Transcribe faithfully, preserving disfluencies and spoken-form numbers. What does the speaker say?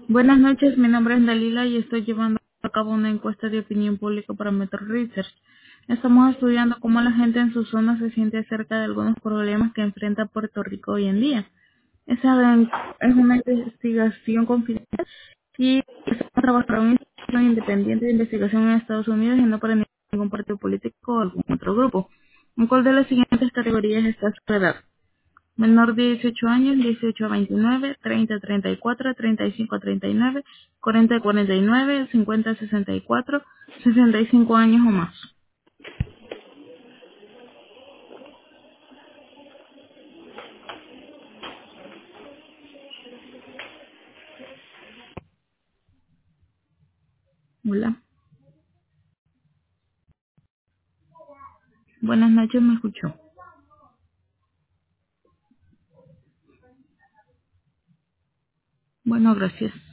Buenas noches, mi nombre es Dalila y estoy llevando a cabo una encuesta de opinión pública para Metro Research. Estamos estudiando cómo la gente en su zona se siente acerca de algunos problemas que enfrenta Puerto Rico hoy en día. Esa es una investigación confidencial y estamos trabajando para una institución independiente de investigación en Estados Unidos y no para ningún partido político o algún otro grupo. ¿En cuál de las siguientes categorías está su edad? Menor de dieciocho años, dieciocho a veintinueve, treinta a treinta y cuatro, treinta y cinco a treinta y nueve, cuarenta a cuarenta y nueve, cincuenta a sesenta y cuatro, sesenta y cinco años o más. Hola. Buenas noches, me escuchó. Bueno, gracias.